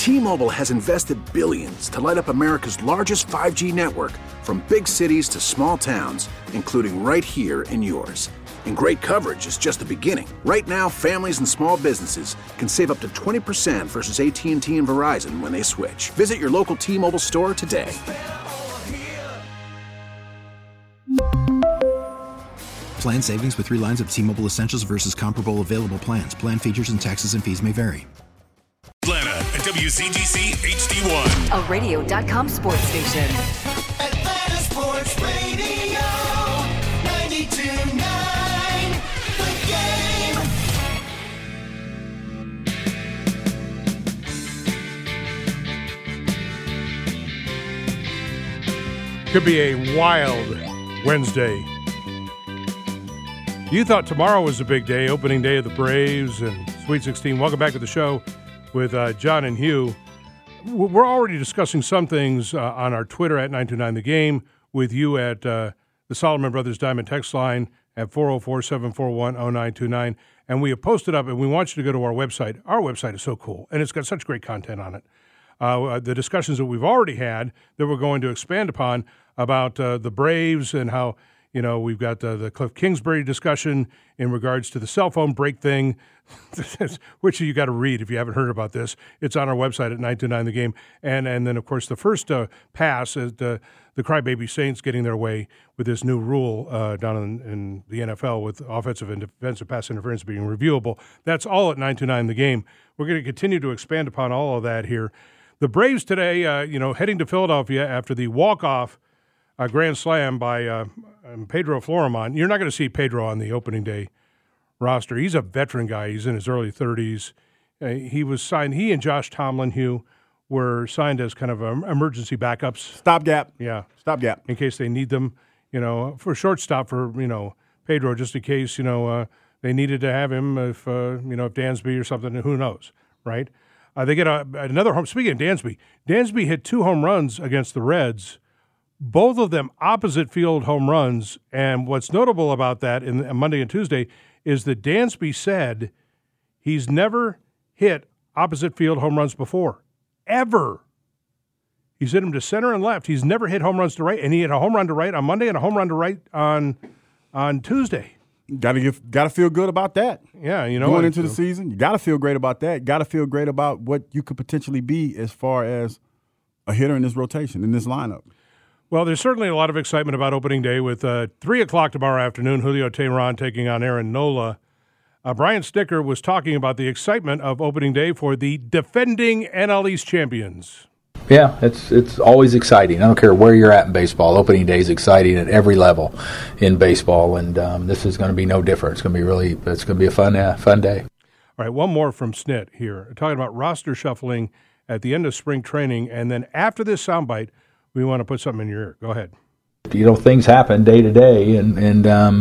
T-Mobile has invested billions to light up America's largest 5G network, from big cities to small towns, including right here in yours. And great coverage is just the beginning. Right now, families and small businesses can save up to 20% versus AT&T and Verizon when they switch. Visit your local T-Mobile store today. Plan savings with 3 lines of T-Mobile Essentials versus comparable available plans. Plan features and taxes and fees may vary. Atlanta at WCGC HD1. A radio.com sports station. Atlanta Sports Radio, 92.9 The Game. Could be a wild Wednesday. You thought tomorrow was a big day, opening day of the Braves and Sweet 16. Welcome back to the show with John and Hugh. We're already discussing some things on our Twitter at 929 The Game, with you at the Solomon Brothers Diamond text line at 404-741-0929. And we have posted up, and we want you to go to our website. Our website is so cool, and it's got such great content on it. The discussions that we've already had that we're going to expand upon about the Braves and how, you know, we've got the Cliff Kingsbury discussion in regards to the cell phone break thing, which you got to read if you haven't heard about this. It's on our website at 929 The Game. And then, of course, the first pass is the Crybaby Saints getting their way with this new rule down in the NFL with offensive and defensive pass interference being reviewable. That's all at 929 The Game. We're going to continue to expand upon all of that here. The Braves today, heading to Philadelphia after the walk-off grand slam by Pedro Florimon. You're not going to see Pedro on the opening day roster. He's a veteran guy. He's in his early 30s. He was signed. He and Josh Tomlin, Hugh, were signed as kind of emergency backups. Stopgap. Yeah. Stopgap. In case they need them, for shortstop for, Pedro, just in case, they needed to have him if Dansby or something, who knows, right? They get another home. Speaking of Dansby hit 2 home runs against the Reds, both of them opposite field home runs. And what's notable about that in Monday and Tuesday is that Dansby said he's never hit opposite field home runs before, ever. He's hit them to center and left. He's never hit home runs to right, and he hit a home run to right on Monday and a home run to right on Tuesday. Got to feel good about that. Yeah, going into the season, you got to feel great about that. Got to feel great about what you could potentially be as far as a hitter in this rotation, in this lineup. Well, there's certainly a lot of excitement about opening day with 3 o'clock tomorrow afternoon, Julio Teheran taking on Aaron Nola. Brian Snitker was talking about the excitement of opening day for the defending NL East champions. Yeah, it's always exciting. I don't care where you're at in baseball. Opening day is exciting at every level in baseball, and this is going to be no different. It's going to be a fun day. All right, one more from Snit here, talking about roster shuffling at the end of spring training, and then after this soundbite, we want to put something in your ear. Go ahead. Things happen day to day, and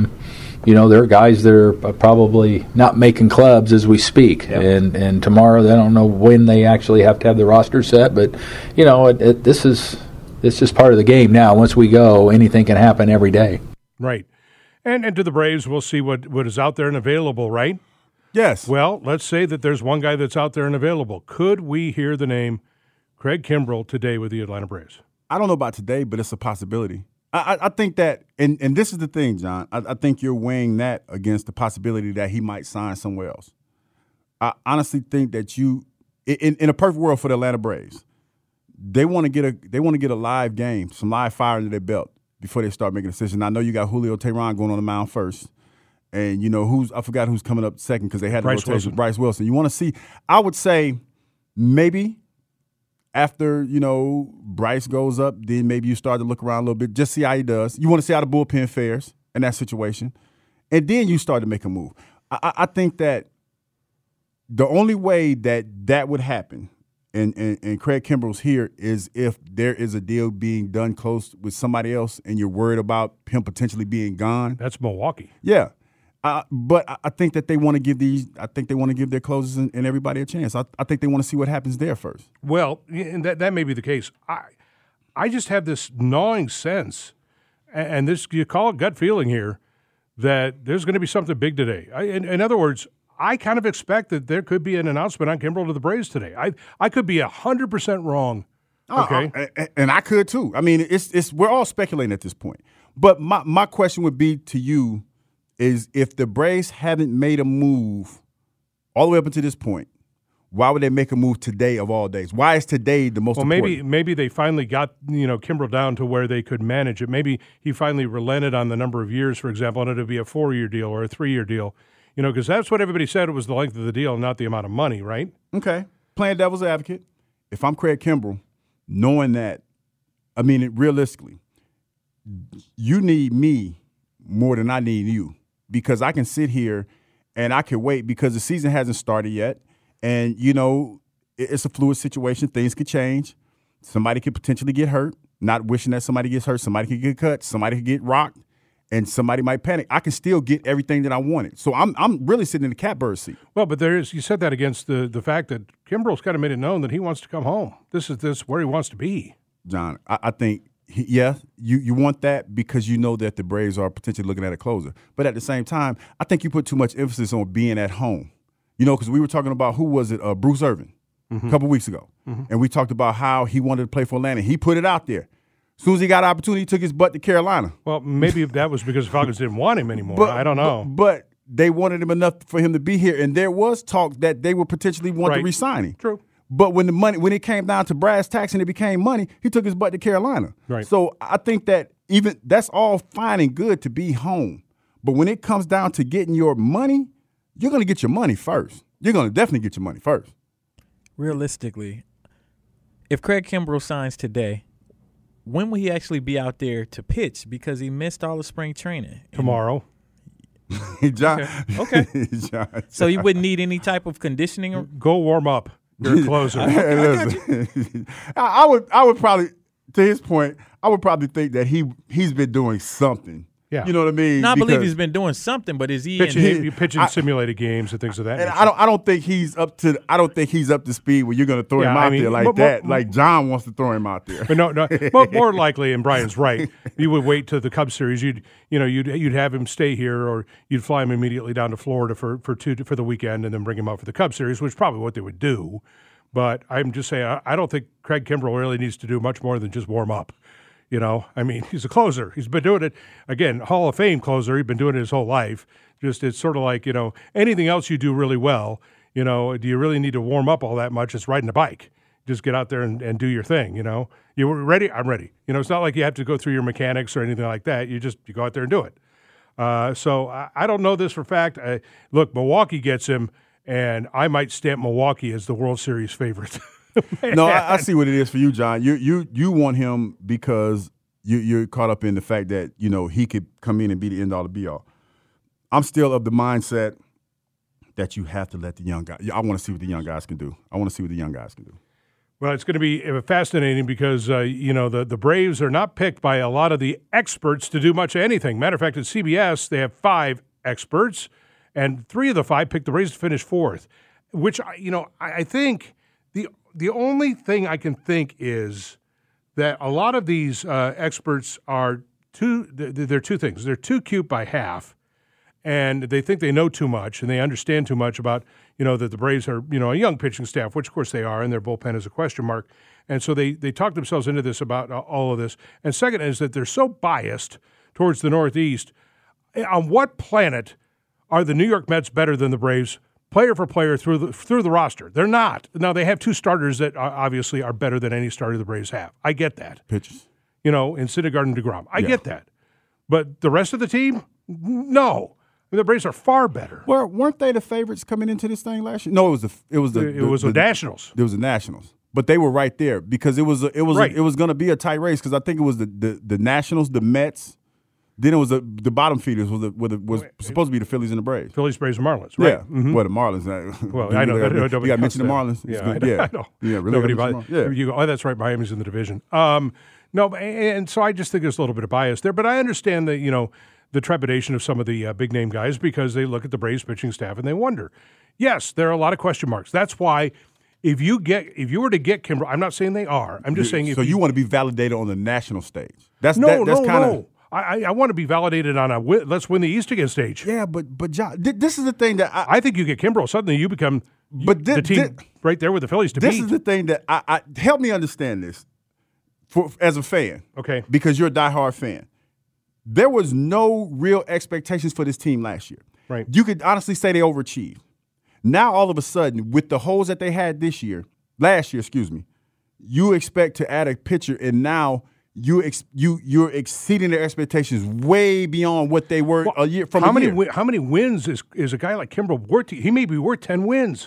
there are guys that are probably not making clubs as we speak. Yep. And tomorrow, they don't know when they actually have to have the roster set, but this is just part of the game now. Once we go, anything can happen every day. Right. And to the Braves, we'll see what is out there and available, right? Yes. Well, let's say that there's one guy that's out there and available. Could we hear the name Craig Kimbrell today with the Atlanta Braves? I don't know about today, but it's a possibility. I think that, and this is the thing, John, I think you're weighing that against the possibility that he might sign somewhere else. I honestly think that in a perfect world for the Atlanta Braves, they want to get a live game, some live fire under their belt before they start making a decision. I know you got Julio Teheran going on the mound first, and I forgot who's coming up second because they had Bryce Wilson. Bryce Wilson. You want to see? I would say maybe. After, Bryce goes up, then maybe you start to look around a little bit, just see how he does. You want to see how the bullpen fares in that situation. And then you start to make a move. I think that the only way that would happen, and Craig Kimbrell's here, is if there is a deal being done close with somebody else and you're worried about him potentially being gone. That's Milwaukee. Yeah. But I think that they want to give their closers and everybody a chance. I think they want to see what happens there first. Well, and that may be the case. I just have this gnawing sense, and this, you call it gut feeling here, that there's going to be something big today. In other words, I kind of expect that there could be an announcement on Kimbrel to the Braves today. I could be 100% wrong. Okay, and I could too. I mean, it's we're all speculating at this point. But my question would be to you is if the Braves haven't made a move all the way up until this point, why would they make a move today of all days? Why is today the most important? Maybe they finally got Kimbrel down to where they could manage it. Maybe he finally relented on the number of years, for example, and it'd be a 4-year deal or a 3-year deal. Because that's what everybody said was the length of the deal, not the amount of money, right? Okay. Playing devil's advocate, if I'm Craig Kimbrel, knowing that, I mean, realistically, you need me more than I need you because I can sit here and I can wait because the season hasn't started yet. And, it's a fluid situation. Things could change. Somebody could potentially get hurt. Not wishing that somebody gets hurt. Somebody could get cut. Somebody could get rocked. And somebody might panic. I can still get everything that I wanted. So I'm really sitting in the catbird seat. Well, but you said that against the fact that Kimbrel's kind of made it known that he wants to come home. This is where he wants to be. John, I think, you want that because you know that the Braves are potentially looking at a closer. But at the same time, I think you put too much emphasis on being at home. Because we were talking about, who was it, Bruce Irvin, a couple weeks ago. And we talked about how he wanted to play for Atlanta. He put it out there. As soon as he got an opportunity, he took his butt to Carolina. Well, maybe that was because the Falcons didn't want him anymore. I don't know. But they wanted him enough for him to be here, and there was talk that they would potentially want to re-sign him. True. But when it came down to brass tacks and it became money, he took his butt to Carolina. Right. So I think that even that's all fine and good to be home. But when it comes down to getting your money, you're going to get your money first. You're going to definitely get your money first. Realistically, if Craig Kimbrel signs today, when will he actually be out there to pitch? Because he missed all the spring training. Tomorrow. John. Okay. John. So you wouldn't need any type of conditioning? Go warm up. You're a closer. I would probably, to his point, I would probably think that he's been doing something. Yeah. You know what I mean? No, I believe he's been doing something, but is he pitching simulated games and things of that nature? I don't think he's up to speed where you're going to throw him out there like that. Like John wants to throw him out there. But no, more likely, and Brian's right. You would wait till the Cubs series. You'd have him stay here, or you'd fly him immediately down to Florida for the weekend, and then bring him out for the Cubs series, which is probably what they would do. But I'm just saying, I don't think Craig Kimbrel really needs to do much more than just warm up. He's a closer. He's been doing it, again, Hall of Fame closer. He's been doing it his whole life. It's sort of like, anything else you do really well, do you really need to warm up all that much? It's riding a bike. Just get out there and do your thing, You ready? I'm ready. It's not like you have to go through your mechanics or anything like that. You go out there and do it. So I don't know this for a fact. Look, Milwaukee gets him, and I might stamp Milwaukee as the World Series favorite. No, I see what it is for you, John. You want him because you're caught up in the fact that he could come in and be the end all, the be all. I'm still of the mindset that you have to let the young guys. I want to see what the young guys can do. Well, it's going to be fascinating because the Braves are not picked by a lot of the experts to do much of anything. Matter of fact, at CBS they have 5 experts, and 3 of the 5 picked the Braves to finish 4th. Which I think. The only thing I can think is that a lot of these experts are they're two things. They're too cute by half, and they think they know too much and they understand too much about, that the Braves are, a young pitching staff, which of course they are, and their bullpen is a question mark. And so they talk themselves into this about all of this. And second is that they're so biased towards the Northeast. On what planet are the New York Mets better than the Braves? Player for player through the roster. They're not. Now, they have 2 starters that obviously are better than any starter the Braves have. I get that. Pitchers. In Syndergaard and DeGrom. I get that. But the rest of the team, no. The Braves are far better. Well, weren't they the favorites coming into this thing last year? No, it was the Nationals. It was the Nationals. But they were right there because it was going to be a tight race because I think it was the Nationals, the Mets. Then it was the bottom feeders was supposed to be the Phillies and the Braves. Phillies, Braves, and Marlins, right? Yeah. Mm-hmm. Well, the Marlins. Well, I know. You got to mention the Marlins. Yeah, I know. Yeah, really. Nobody that's right. Miami's in the division. No, and so I just think there's a little bit of bias there. But I understand that, the trepidation of some of the big-name guys because they look at the Braves pitching staff and they wonder. Yes, there are a lot of question marks. That's why if you were to get Kimbrel, I'm not saying they are. I'm just saying so you want to be validated on the national stage. That's no. I want to be validated on a win. Let's win the East against H. Yeah, but John, this is the thing that I think you get Kimbrough. Suddenly you become the team right there with the Phillies to beat. This is the thing that I help me understand this as a fan. Okay. Because you're a diehard fan. There was no real expectations for this team last year. Right. You could honestly say they overachieved. Now, all of a sudden, with the holes that they had last year, you expect to add a pitcher, and now you're exceeding their expectations way beyond what they were a year from. How many wins is a guy like Kimbrough worth? He may be worth 10 wins.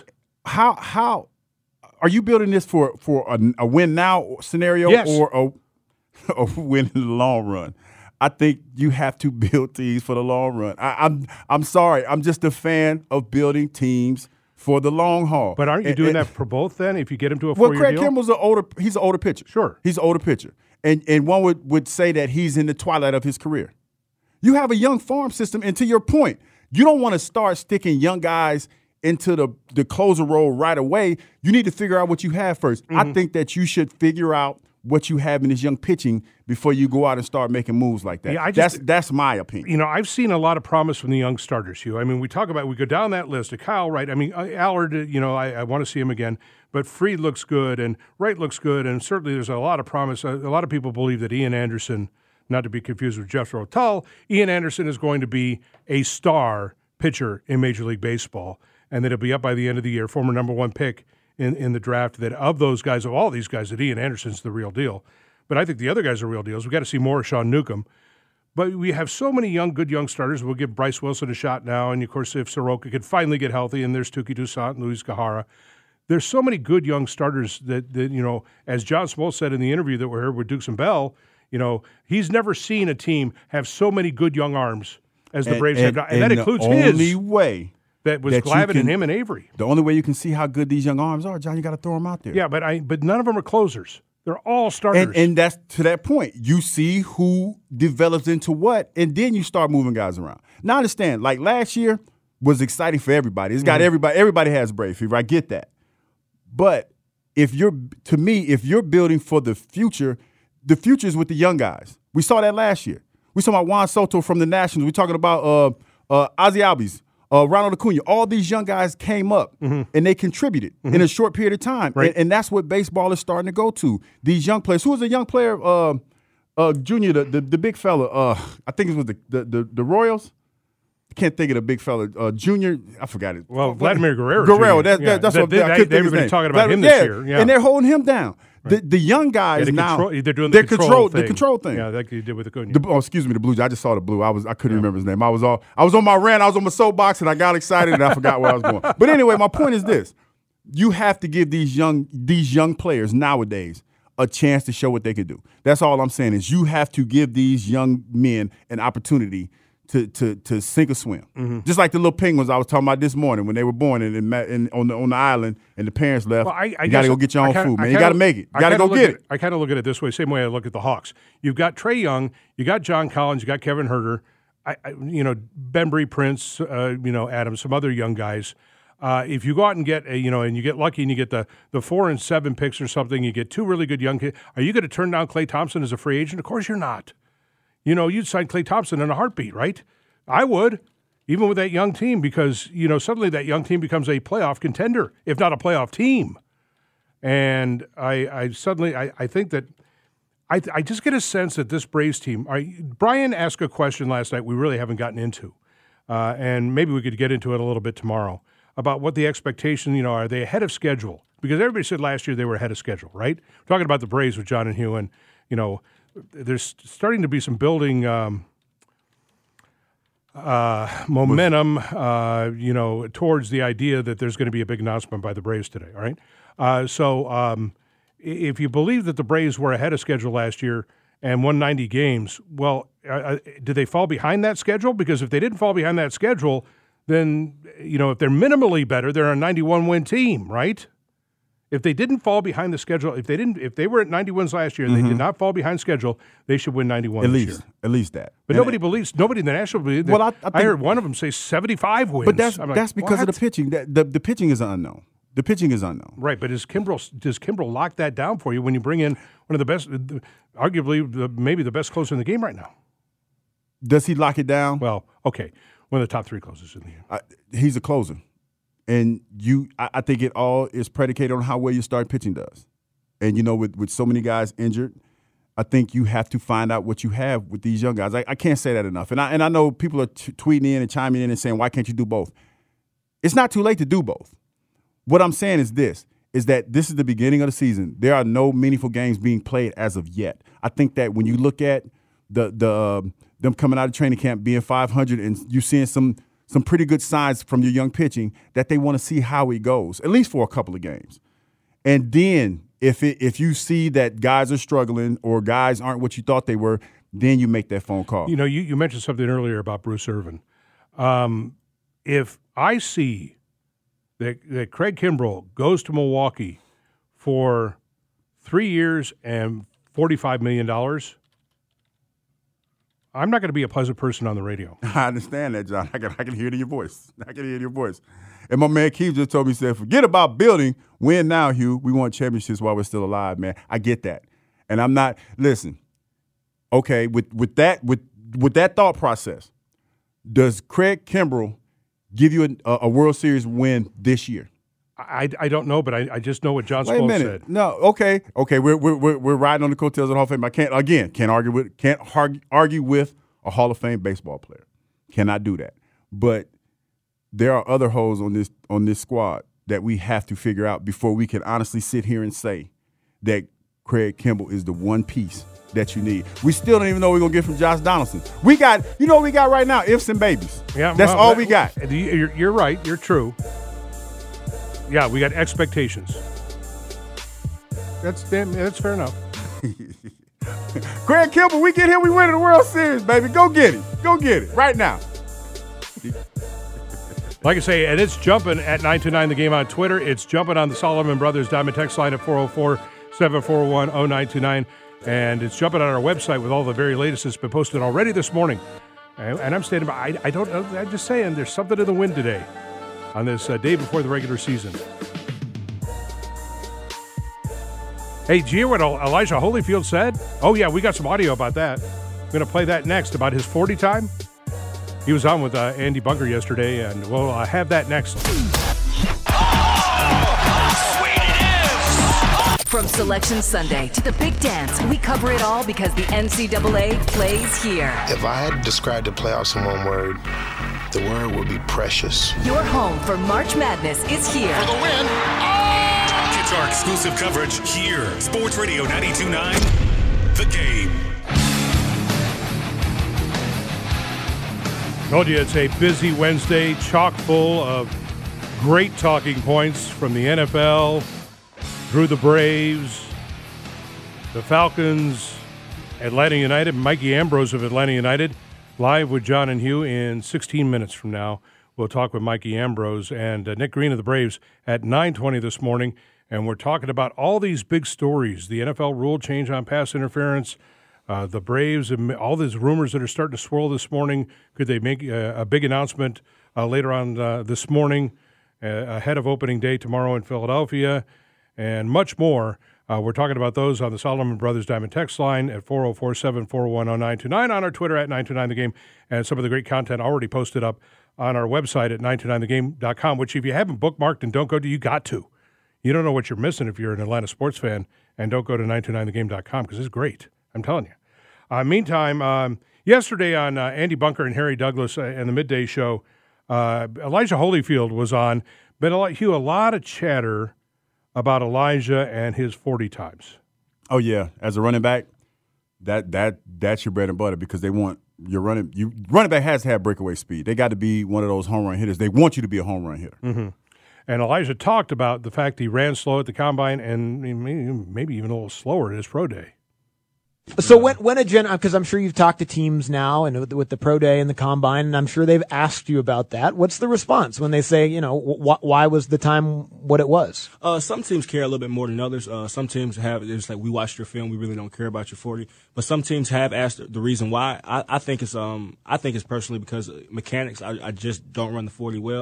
How are you building this for a win now scenario or a win in the long run? I think you have to build teams for the long run. I'm sorry. I'm just a fan of building teams for the long haul. But aren't you doing that for both then? If you get him to a 4-year deal? Well, Craig Kimbrell's he's an older pitcher. Sure. He's an older pitcher. And one would say that he's in the twilight of his career. You have a young farm system, and to your point, you don't want to start sticking young guys into the closer role right away. You need to figure out what you have first. Mm-hmm. I think that you should figure out what you have in this young pitching before you go out and start making moves like that. Yeah, that's my opinion. I've seen a lot of promise from the young starters, Hugh. I mean, we go down that list of Kyle Wright. I mean, Allard, I want to see him again. But Fried looks good, and Wright looks good, and certainly there's a lot of promise. A lot of people believe that Ian Anderson, not to be confused with Jeff Rotel, Ian Anderson is going to be a star pitcher in Major League Baseball, and that he'll be up by the end of the year, former number one pick in the draft, that of those guys, of all these guys, that Ian Anderson's the real deal. But I think the other guys are real deals. We've got to see more of Sean Newcomb. But we have so many good young starters. We'll give Bryce Wilson a shot now. And, of course, if Soroka could finally get healthy, and there's Tuki Toussaint and Luis Gahara. There's so many good young starters that as John Smoltz said in the interview that we heard with Dukes and Bell, he's never seen a team have so many good young arms as the Braves have. And that includes his. The only way that was Glavine and him and Avery. The only way you can see how good these young arms are, John, you got to throw them out there. Yeah, but none of them are closers. They're all starters. And that's to that point. You see who develops into what, and then you start moving guys around. Now, I understand, like last year was exciting for everybody. It's got everybody has Brave fever. I get that. But if you're building for the future is with the young guys. We saw that last year. We saw about Juan Soto from the Nationals. We're talking about Ozzie Albies. Ronald Acuna, all these young guys came up and they contributed in a short period of time. Right. And that's what baseball is starting to go to. These young players. Who was a young player, Junior, the big fella? I think it was the Royals. I can't think of the big fella. Junior, I forgot it. Well, Vladimir Guerrero. Guerrero, that's what I couldn't think of his everybody's name. talking about him this year. Yeah. And they're holding him down. Right. The young guys now, they're doing the control thing. Yeah, like you did with Acuna. The Blue Jays. I just saw the Blue. I couldn't remember his name. I was on my rant. I was on my soapbox, and I got excited, and I forgot where I was going. But anyway, my point is this: you have to give these young players nowadays a chance to show what they could do. That's all I'm saying is you have to give these young men an opportunity to sink or swim. Mm-hmm. Just like the little penguins I was talking about this morning when they were born on the island and the parents left. Well, you got to go get your own food, man. You got to make it. You got to go get it. I kind of look at it this way, same way I look at the Hawks. You've got Trae Young, you got John Collins, you got Kevin Herter, Bembry, Prince, Adams, some other young guys. If you go out and get and you get lucky and you get the 4 and 7 picks or something, you get two really good young kids. Are you going to turn down Klay Thompson as a free agent? Of course you're not. You'd sign Klay Thompson in a heartbeat, right? I would, even with that young team, because, suddenly that young team becomes a playoff contender, if not a playoff team. And I think that I just get a sense that this Braves team, Brian asked a question last night we really haven't gotten into, and maybe we could get into it a little bit tomorrow, about what the expectation, are they ahead of schedule? Because everybody said last year they were ahead of schedule, right? We're talking about the Braves with John and Hugh, and, there's starting to be some building momentum, towards the idea that there's going to be a big announcement by the Braves today, all right? So if you believe that the Braves were ahead of schedule last year and won 90 games, well, did they fall behind that schedule? Because if they didn't fall behind that schedule, then, if they're minimally better, they're a 91-win team, right? If they didn't fall behind the schedule, if they were at 90 wins last year and they did not fall behind schedule, they should win 91 this year. At least that. But nobody in the National believes. Well, I heard one of them say 75 wins. But that's because of the pitching. The pitching is unknown. The pitching is unknown. Right, but does Kimbrell lock that down for you when you bring in one of the best, arguably maybe the best closer in the game right now? Does he lock it down? Well, okay. One of the top 3 closers in the year. He's a closer. And I think it all is predicated on how well your start pitching does. And, with so many guys injured, I think you have to find out what you have with these young guys. I can't say that enough. And I know people are tweeting in and chiming in and saying, why can't you do both? It's not too late to do both. What I'm saying is this is the beginning of the season. There are no meaningful games being played as of yet. I think that when you look at them coming out of training camp being 500 and you seeing some pretty good signs from your young pitching that they want to see how it goes, at least for a couple of games. And then if you see that guys are struggling or guys aren't what you thought they were, then you make that phone call. You mentioned something earlier about Bruce Irvin. If I see that Craig Kimbrell goes to Milwaukee for 3 years and $45 million, I'm not going to be a pleasant person on the radio. I understand that, John. I can hear it in your voice. And my man Keith just told me, he said, forget about building. Win now, Hugh. We want championships while we're still alive, man. I get that. And I'm not – listen, okay, with that thought process, does Craig Kimbrell give you a World Series win this year? I don't know, but I just know what John Spolstra said. No, okay, we're riding on the coattails of the Hall of Fame. I can't argue with a Hall of Fame baseball player. Cannot do that. But there are other holes on this squad that we have to figure out before we can honestly sit here and say that Craig Kimbrell is the one piece that you need. We still don't even know what we're going to get from Josh Donaldson. We got, what we got right now? Ifs and babies. Yeah, that's all we got. You're right. You're true. Yeah, we got expectations. That's fair enough. Craig Kimbrell, we get him, we win the World Series, baby. Go get it. Go get it right now. Like I say, and it's jumping at 929 The Game on Twitter. It's jumping on the Solomon Brothers Diamond text line at 404-741-0929. And it's jumping on our website with all the very latest that's been posted already this morning. And I'm standing by. I don't know. I'm just saying there's something in the wind today on this day before the regular season. Hey, did you hear what Elijah Holyfield said? Oh, yeah, we got some audio about that. I'm going to play that next about his 40 time. He was on with Andy Bunker yesterday, and we'll have that next. From Selection Sunday to the big dance, we cover it all because the NCAA plays here. If I had to describe the playoffs in one word, the word would be precious. Your home for March Madness is here. For the win. It's our exclusive coverage here. Sports Radio 92.9, The Game. Told you it's a busy Wednesday, chock full of great talking points from the NFL through the Braves, the Falcons, Atlanta United, Mikey Ambrose of Atlanta United, live with John and Hugh in 16 minutes from now. We'll talk with Mikey Ambrose and Nick Green of the Braves at 9:20 this morning, and we're talking about all these big stories, the NFL rule change on pass interference, the Braves, and all these rumors that are starting to swirl this morning. Could they make a big announcement later on this morning ahead of opening day tomorrow in Philadelphia? And much more. We're talking about those on the Solomon Brothers Diamond text line at 404-741-0929, on our Twitter at 929thegame, and some of the great content already posted up on our website at 929thegame.com, which if you haven't bookmarked and don't go to, you got to. You don't know what you're missing if you're an Atlanta sports fan, and don't go to 929thegame.com because it's great. I'm telling you. Meantime, yesterday on Andy Bunker and Harry Douglas and the Midday Show, Elijah Holyfield was on, but Hugh, a lot of chatter about Elijah and his 40 times. Oh yeah, as a running back, that's your bread and butter because they want your running back has to have breakaway speed. They got to be one of those home run hitters. They want you to be a home run hitter. Mm-hmm. And Elijah talked about the fact he ran slow at the combine and maybe even a little slower at his pro day. So because I'm sure you've talked to teams now and with the pro day and the combine, and I'm sure they've asked you about that. What's the response when they say, why was the time what it was? Some teams care a little bit more than others. Some teams it's like, we watched your film, we really don't care about your 40. But some teams have asked the reason why. I think it's personally because mechanics. I just don't run the 40 well.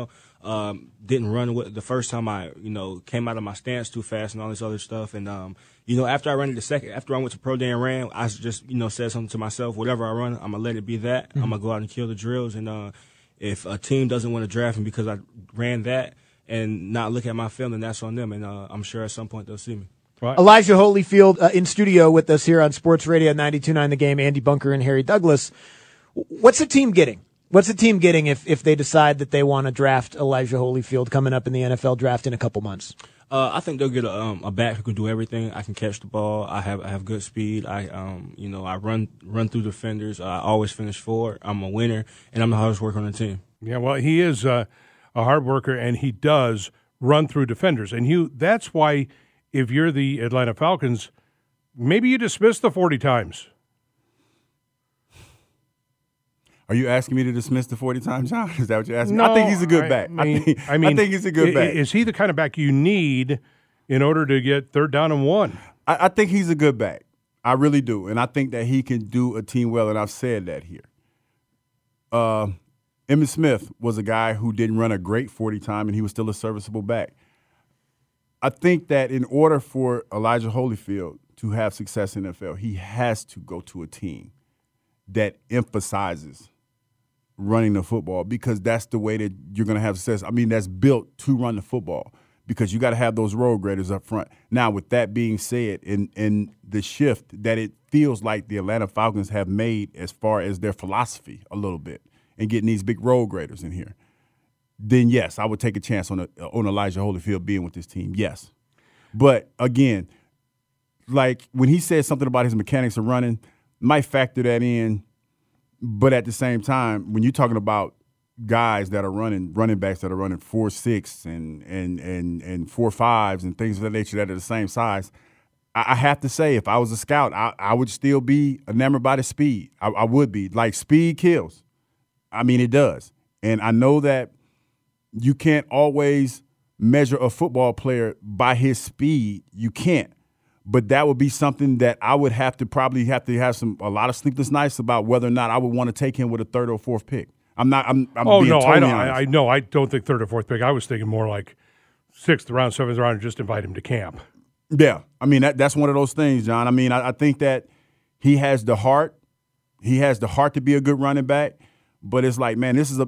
didn't run the first time I, came out of my stance too fast and all this other stuff. And, after I went to Pro Day and ran, I just, said something to myself, whatever I run, I'm going to let it be that. I'm going to go out and kill the drills. And if a team doesn't want to draft me because I ran that and not look at my film, then that's on them. And I'm sure at some point they'll see me. Right. Elijah Holyfield in studio with us here on Sports Radio 92.9 The Game, Andy Bunker and Harry Douglas. What's the team getting? What's the team getting if they decide that they want to draft Elijah Holyfield coming up in the NFL draft in a couple months? I think they'll get a back who can do everything. I can catch the ball. I have good speed. I run through defenders. I always finish forward. I'm a winner, and I'm the hardest worker on the team. Yeah, well, he is a hard worker, and he does run through defenders. And that's why if you're the Atlanta Falcons, maybe you dismiss the 40 times. Are you asking me to dismiss the 40 times, John? Is that what you're asking? No, I think he's a good back. I think he's a good back. Is he the kind of back you need in order to get 3rd down and 1? I think he's a good back. I really do. And I think that he can do a team well, and I've said that here. Emmitt Smith was a guy who didn't run a great 40 time, and he was still a serviceable back. I think that in order for Elijah Holyfield to have success in the NFL, he has to go to a team that emphasizes running the football, because that's the way that you're going to have success. I mean, that's built to run the football, because you got to have those road graders up front. Now, with that being said, in the shift that it feels like the Atlanta Falcons have made as far as their philosophy a little bit and getting these big road graders in here, then yes, I would take a chance on Elijah Holyfield being with this team, yes. But, again, like when he said something about his mechanics of running, might factor that in. But at the same time, when you're talking about guys that are running backs that are running 4.6 and 4.5s and things of that nature that are the same size, I have to say, if I was a scout, I would still be enamored by the speed. I would be. Like, speed kills. I mean, it does. And I know that you can't always measure a football player by his speed. You can't. But that would be something that I would probably have to have a lot of sleepless nights about whether or not I would want to take him with a 3rd or 4th pick. I'm being totally honest. I don't think 3rd or 4th pick. I was thinking more like 6th round, 7th round, and just invite him to camp. Yeah, I mean that's one of those things, John. I mean, I think that he has the heart. He has the heart to be a good running back. But it's like, man, this is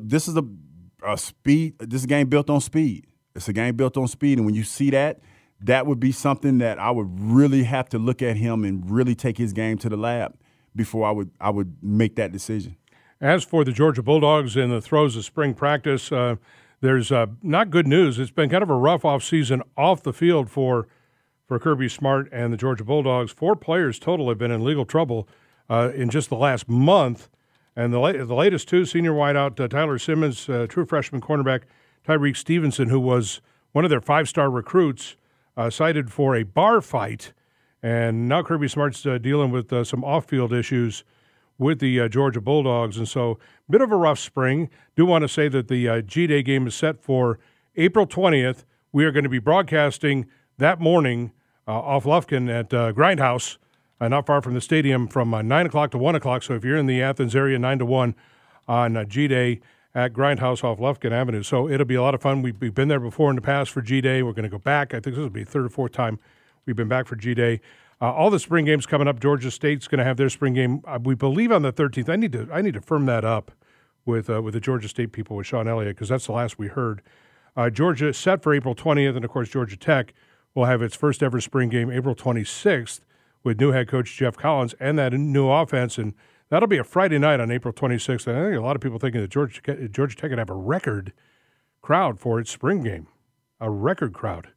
a speed. This is a game built on speed. It's a game built on speed, and when you see that, that would be something that I would really have to look at him and really take his game to the lab before I would make that decision. As for the Georgia Bulldogs in the throes of spring practice, there's not good news. It's been kind of a rough offseason off the field for Kirby Smart and the Georgia Bulldogs. 4 players total have been in legal trouble in just the last month. And the latest 2, senior wideout Tyler Simmons, true freshman cornerback Tyreek Stevenson, who was one of their 5-star recruits, cited for a bar fight. And now Kirby Smart's dealing with some off-field issues with the Georgia Bulldogs. And so, bit of a rough spring. Do want to say that the G-Day game is set for April 20th. We are going to be broadcasting that morning off Lufkin at Grindhouse, not far from the stadium, from 9 o'clock to 1 o'clock. So if you're in the Athens area, 9 to 1 on G-Day at Grindhouse off Lufkin Avenue. So it'll be a lot of fun. We've been there before in the past for G-Day. We're going to go back. I think this will be the 3rd or 4th time we've been back for G-Day. All the spring games coming up. Georgia State's going to have their spring game, we believe, on the 13th. I need to firm that up with the Georgia State people, with Sean Elliott, because that's the last we heard. Georgia set for April 20th, and, of course, Georgia Tech will have its first ever spring game April 26th with new head coach Jeff Collins and that new offense. And that'll be a Friday night on April 26th. And I think a lot of people thinking that Georgia Tech could have a record crowd for its spring game, a record crowd.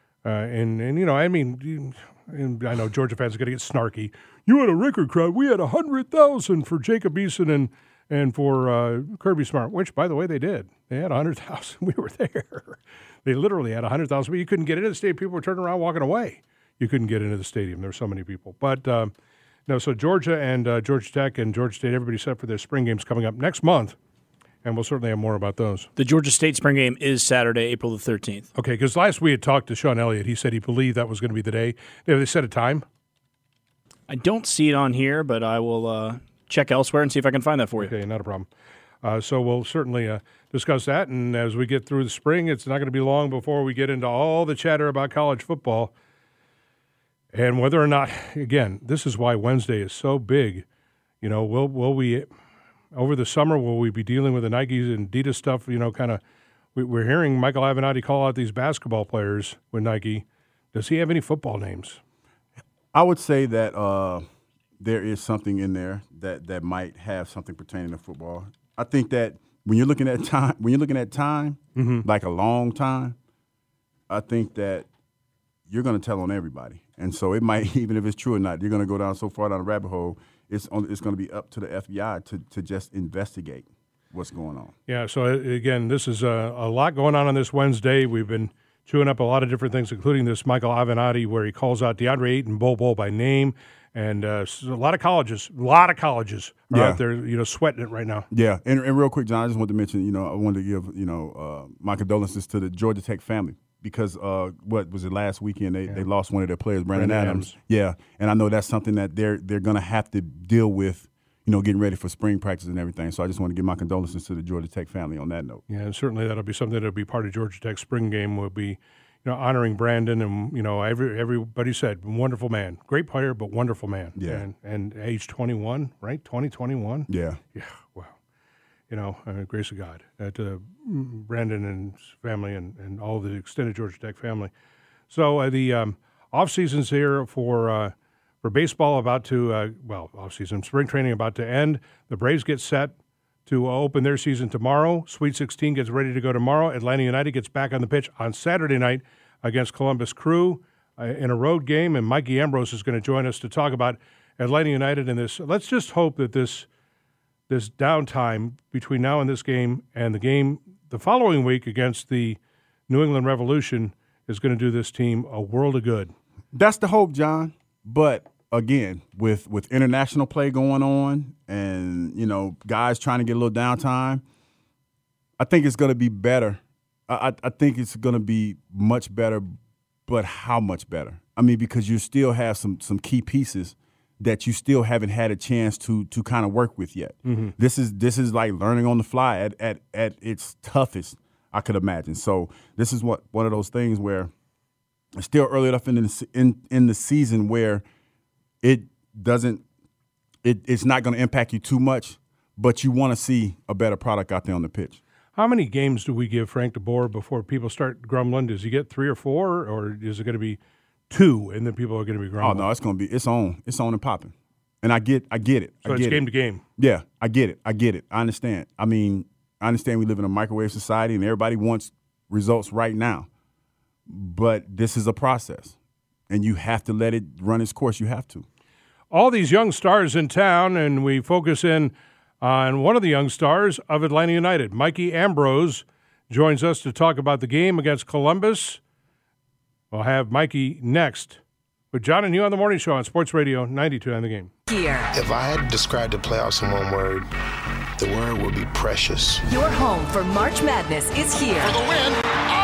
And you know, I mean, and I know Georgia fans are going to get snarky. You had a record crowd. We had 100,000 for Jacob Eason and for Kirby Smart, which, by the way, they did. They had 100,000. We were there. They literally had 100,000, but you couldn't get into the stadium. People were turning around, walking away. You couldn't get into the stadium. There were so many people. But, no, so Georgia and Georgia Tech and Georgia State, everybody set for their spring games coming up next month, and we'll certainly have more about those. The Georgia State spring game is Saturday, April the 13th. Okay, because last we had talked to Sean Elliott. He said he believed that was going to be the day. Have they set a time? I don't see it on here, but I will check elsewhere and see if I can find that for you. Okay, not a problem. So we'll certainly discuss that. And as we get through the spring, it's not going to be long before we get into all the chatter about college football and whether or not, again, this is why Wednesday is so big. You know, will we, over the summer, will we be dealing with the Nikes and Adidas stuff, you know, kind of, we're hearing Michael Avenatti call out these basketball players with Nike. Does he have any football names? I would say that there is something in there that might have something pertaining to football. I think that when you're looking at time, like a long time, I think that you're going to tell on everybody. And so it might, even if it's true or not, you're going to go down so far down the rabbit hole, it's going to be up to the FBI to just investigate what's going on. Yeah, so again, this is a lot going on this Wednesday. We've been chewing up a lot of different things, including this Michael Avenatti where he calls out DeAndre Ayton Bol by name. And a lot of colleges are out there, you know, sweating it right now. Yeah, and real quick, John, I just wanted to mention, you know, I wanted to give, you know, my condolences to the Georgia Tech family because what was it last weekend? They lost one of their players, Brandon Adams. Yeah, and I know that's something that they're going to have to deal with, you know, getting ready for spring practice and everything. So I just want to give my condolences to the Georgia Tech family on that note. Yeah, and certainly that'll be something that'll be part of Georgia Tech's spring game. Will be, you know, honoring Brandon, and you know, everybody said wonderful man, great player, but wonderful man. Yeah, and age 21, right? 2021. Yeah, wow. You know, grace of God to Brandon and his family and all of the extended Georgia Tech family. So the off season's here for baseball about to off season, spring training about to end. The Braves get set to open their season tomorrow. Sweet 16 gets ready to go tomorrow. Atlanta United gets back on the pitch on Saturday night against Columbus Crew in a road game, and Mikey Ambrose is going to join us to talk about Atlanta United and this. Let's just hope that this downtime between now and this game and the game the following week against the New England Revolution is going to do this team a world of good. That's the hope, John. But again, with international play going on and, you know, guys trying to get a little downtime, I think it's going to be better. I think it's going to be much better, but how much better? I mean, because you still have some key pieces that you still haven't had a chance to kind of work with yet. Mm-hmm. This is like learning on the fly at its toughest, I could imagine. So this is one of those things where it's still early enough in the season where it's not going to impact you too much, but you want to see a better product out there on the pitch. How many games do we give Frank DeBoer before people start grumbling? Does he get 3 or 4, or is it going to be 2 and then people are going to be grumbling? Oh no, it's on and popping, and I get it. So it's game to game. Yeah, I get it. I understand. I mean, I understand we live in a microwave society and everybody wants results right now, but this is a process, and you have to let it run its course. You have to. All these young stars in town, and we focus in on one of the young stars of Atlanta United. Mikey Ambrose joins us to talk about the game against Columbus. We'll have Mikey next with John and Hugh on the Morning Show on Sports Radio 92 on the Game. Here. If I had to describe the playoffs in one word, the word would be precious. Your home for March Madness is here. For the win.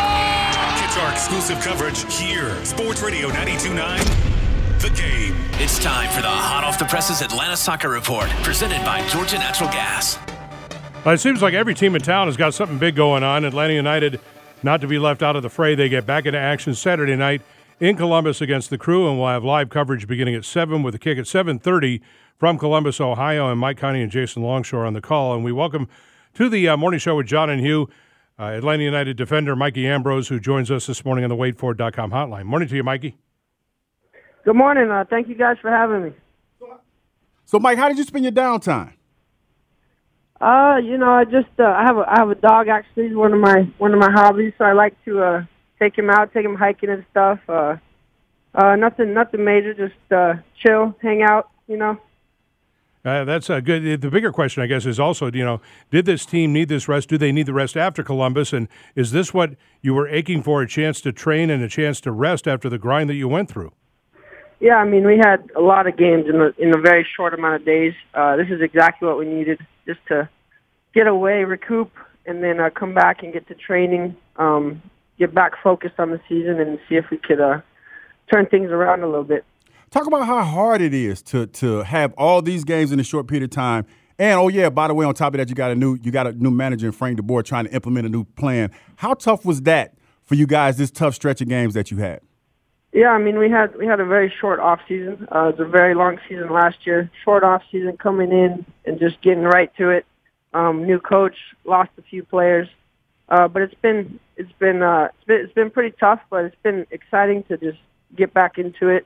Qatar exclusive coverage here. Sports Radio 92.9. The Game. It's time for the Hot Off the Presses Atlanta Soccer Report, presented by Georgia Natural Gas. Well, it seems like every team in town has got something big going on. Atlanta United, not to be left out of the fray, they get back into action Saturday night in Columbus against the Crew, and we'll have live coverage beginning at 7 with a kick at 7:30 from Columbus, Ohio, and Mike Connie and Jason Longshore on the call. And we welcome to the morning show with John and Hugh, Atlanta United defender Mikey Ambrose, who joins us this morning on the WadeFord.com hotline. Morning to you, Mikey. Good morning. Thank you guys for having me. So, Mike, how did you spend your downtime? You know, I have a dog. Actually, it's one of my hobbies. So I like to take him out, take him hiking and stuff. Nothing major. Just chill, hang out. You know. That's good. The bigger question, I guess, is also, you know, did this team need this rest? Do they need the rest after Columbus? And is this what you were aching for, a chance to train and a chance to rest after the grind that you went through? Yeah, I mean, we had a lot of games in a very short amount of days. This is exactly what we needed, just to get away, recoup, and then come back and get to training, get back focused on the season, and see if we could turn things around a little bit. Talk about how hard it is to have all these games in a short period of time And oh yeah, by the way, on top of that, you got a new manager in Frank DeBoer trying to implement a new plan. How tough was that for you guys? This tough stretch of games that you had. Yeah, I mean we had a very short off season. It was a very long season last year. Short off season, coming in and just getting right to it. New coach, lost a few players, but it's been pretty tough. But it's been exciting to just get back into it.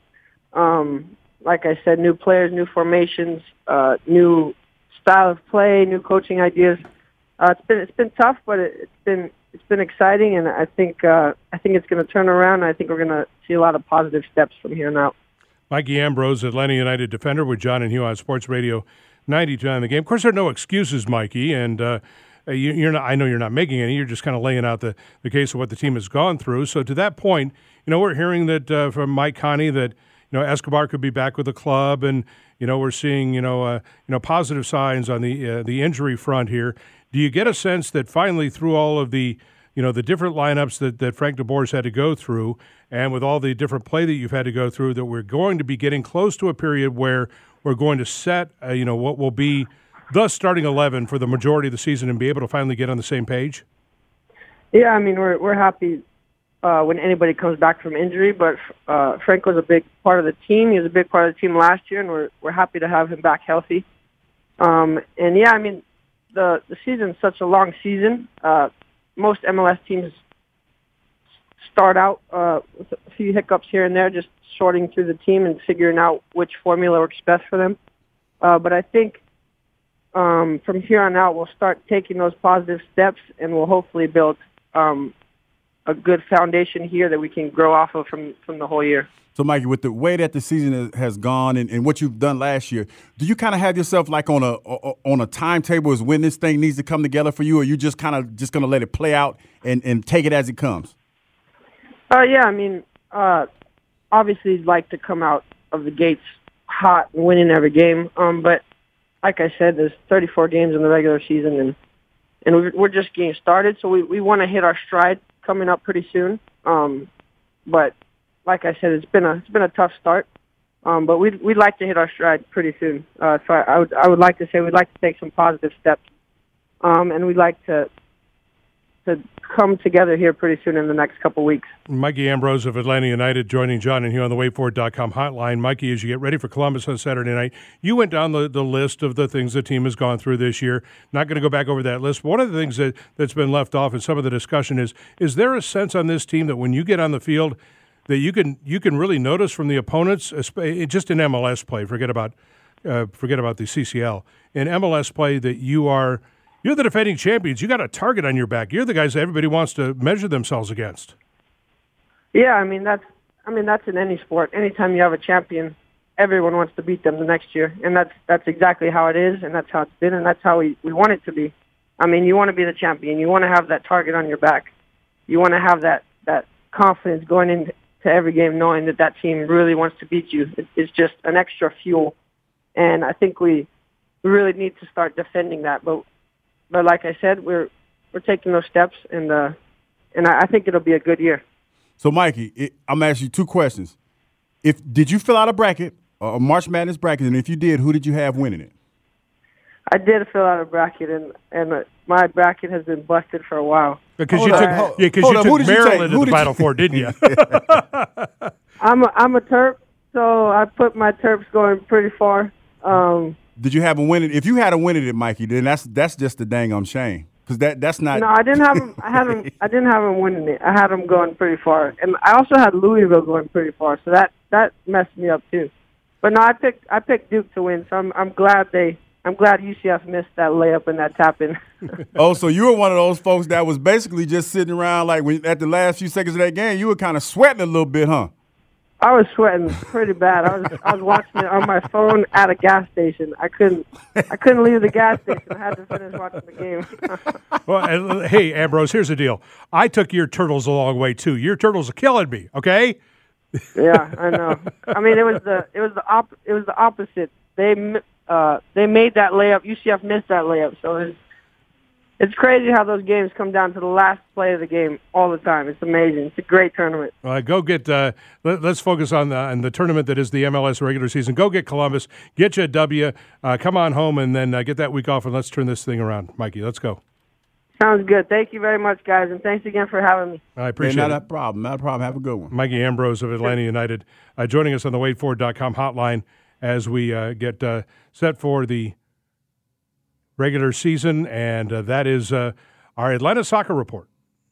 Like I said, new players, new formations, new style of play, new coaching ideas. It's been tough, but it's been exciting, and I think it's going to turn around. I think we're going to see a lot of positive steps from here on out. Mikey Ambrose, Atlanta United defender, with John and Hugh on Sports Radio 92 The Game. Of course, there are no excuses, Mikey, and you're not. I know you're not making any. You're just kind of laying out the case of what the team has gone through. So to that point, we're hearing that from Mike Connie that Escobar could be back with the club, and we're seeing positive signs on the injury front here. Do you get a sense that finally, through all of the the different lineups that Frank DeBoer's had to go through, and with all the different play that you've had to go through, that we're going to be getting close to a period where we're going to set what will be the starting 11 for the majority of the season and be able to finally get on the same page? Yeah, I mean we're happy when anybody comes back from injury, but Frank was a big part of the team. He was a big part of the team last year, and we're happy to have him back healthy. And yeah, I mean the season's such a long season. Most MLS teams start out with a few hiccups here and there, just sorting through the team and figuring out which formula works best for them. But I think from here on out, we'll start taking those positive steps, and we'll hopefully build a good foundation here that we can grow off of from the whole year. So, Mikey, with the way that the season has gone and what you've done last year, do you kind of have yourself like on a timetable as when this thing needs to come together for you, or you just kind of just going to let it play out and take it as it comes? Yeah, I mean, obviously you'd like to come out of the gates hot and winning every game. But like I said, there's 34 games in the regular season, and we're just getting started. So we want to hit our stride coming up pretty soon. But like I said, it's been a tough start. But we'd like to hit our stride pretty soon. So I would like to say we'd like to take some positive steps, and we'd like to come together here pretty soon in the next couple weeks. Mikey Ambrose of Atlanta United joining John and Hugh on the WaitFor.com hotline. Mikey, as you get ready for Columbus on Saturday night, you went down the list of the things the team has gone through this year. Not going to go back over that list. But one of the things that's been left off in some of the discussion is there a sense on this team that when you get on the field that you can really notice from the opponents, just in MLS play, forget about the CCL, in MLS play that you're the defending champions. You got a target on your back. You're the guys that everybody wants to measure themselves against. Yeah, I mean that's in any sport. Anytime you have a champion, everyone wants to beat them the next year, and that's exactly how it is, and that's how it's been, and that's how we want it to be. I mean, you want to be the champion. You want to have that target on your back. You want to have that confidence going into every game, knowing that team really wants to beat you. It's just an extra fuel, and I think we really need to start defending that. But like I said, we're taking those steps, and I think it'll be a good year. So, Mikey, I'm going to ask you two questions. Did you fill out a bracket, a March Madness bracket, and if you did, who did you have winning it? I did fill out a bracket, and my bracket has been busted for a while. Because you took Maryland to the Final Four, didn't you? I'm a Terp, so I put my Terps going pretty far. Did you have a winning? If you had a winning it, Mikey, then that's just a dang shame. Because that's not. No, I didn't have him. I didn't have him winning it. I had him going pretty far, and I also had Louisville going pretty far. So that messed me up too. But no, I picked Duke to win. So I'm glad UCF missed that layup and that tap in. Oh, so you were one of those folks that was basically just sitting around like at the last few seconds of that game, you were kind of sweating a little bit, huh? I was sweating pretty bad. I was watching it on my phone at a gas station. I couldn't leave the gas station. I had to finish watching the game. Well, hey, Ambrose, here's the deal. I took your Turtles a long way too. Your Turtles are killing me. Okay. Yeah, I know. I mean, it was the opposite. They made that layup. UCF missed that layup, so It's crazy how those games come down to the last play of the game all the time. It's amazing. It's a great tournament. Go get. Let's focus on the tournament that is the MLS regular season. Go get Columbus. Get you a W. Come on home and then get that week off and let's turn this thing around, Mikey. Let's go. Sounds good. Thank you very much, guys, and thanks again for having me. I appreciate it. Not a problem. Not a problem. Have a good one. Mikey Ambrose of Atlanta United joining us on the WadeFord.com hotline as we get set for the regular season, and that is our Atlanta Soccer Report.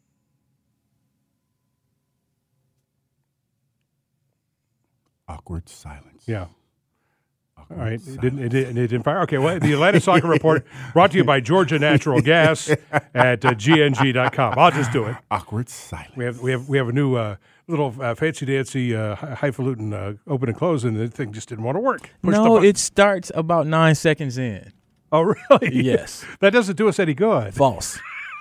Awkward silence. Yeah. All right. It didn't fire. Okay. Well, the Atlanta Soccer Report brought to you by Georgia Natural Gas at GNG.com. I'll just do it. Awkward silence. We have a new little fancy dancy highfalutin open and close, and the thing just didn't want to work. No, it starts about 9 seconds in. Oh, really? Yes. That doesn't do us any good. False.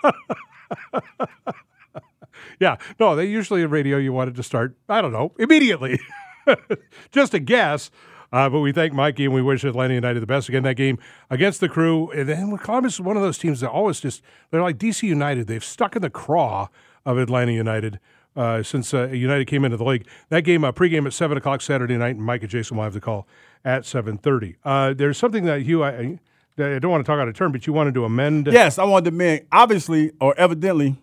Yeah. No, they usually in radio you wanted to start, I don't know, immediately. Just a guess. But we thank Mikey and we wish Atlanta United the best. Again, that game against the Crew. And then Columbus is one of those teams that always they're like DC United. They've stuck in the craw of Atlanta United since United came into the league. That game, pregame at 7 o'clock Saturday night, and Mike and Jason will have the call at 7:30. There's something that Hugh, I don't want to talk out of turn, but you wanted to amend. Yes, I wanted to amend. Obviously, or evidently,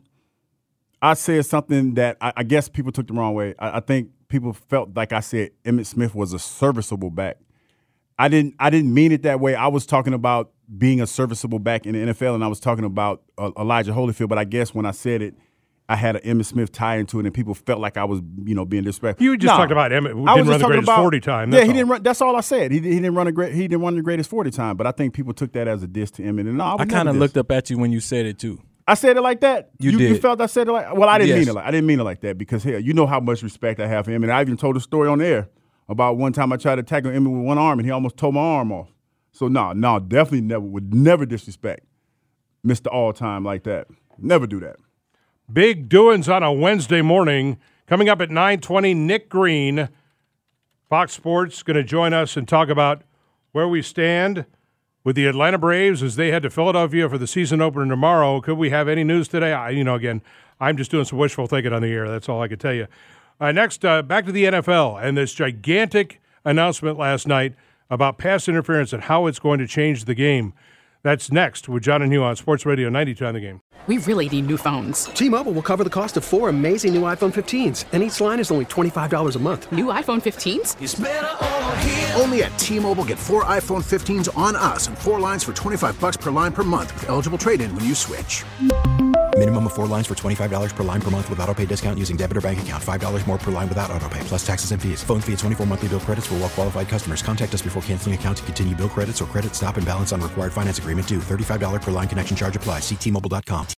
I said something that I guess people took the wrong way. I think people felt like I said Emmitt Smith was a serviceable back. I didn't mean it that way. I was talking about being a serviceable back in the NFL, and I was talking about Elijah Holyfield. But I guess when I said it, I had an Emmitt Smith tie into it, and people felt like I was, being disrespectful. You just talked about Emmitt, who didn't run the greatest 40 time. He didn't run. That's all I said. He didn't run the greatest 40 time. But I think people took that as a diss to Emmitt. And no, I kind of looked up at you when you said it too. I said it like that. You did. You felt I said it like. Well, I didn't mean it. I didn't mean it like that because hell, you know how much respect I have for him, and I even told a story on air about one time I tried to tackle Emmitt with one arm, and he almost tore my arm off. So no, definitely would never disrespect Mr. All Time like that. Never do that. Big doings on a Wednesday morning. Coming up at 9:20, Nick Green, Fox Sports, going to join us and talk about where we stand with the Atlanta Braves as they head to Philadelphia for the season opener tomorrow. Could we have any news today? Again, I'm just doing some wishful thinking on the air. That's all I could tell you. Next, back to the NFL and this gigantic announcement last night about pass interference and how it's going to change the game. That's next with John and Hugh on Sports Radio 92 on the Game. We really need new phones. T-Mobile will cover the cost of 4 amazing new iPhone 15s, and each line is only $25 a month. New iPhone 15s? It's better over here. Only at T-Mobile, get 4 iPhone 15s on us and 4 lines for $25 per line per month with eligible trade-in when you switch. Minimum of 4 lines for $25 per line per month with autopay discount using debit or bank account. $5 more per line without autopay, plus taxes and fees. Phone fee at 24 monthly bill credits for well-qualified customers. Contact us before canceling account to continue bill credits or credit stop and balance on required finance agreement due. $35 per line connection charge applies. See T-Mobile.com.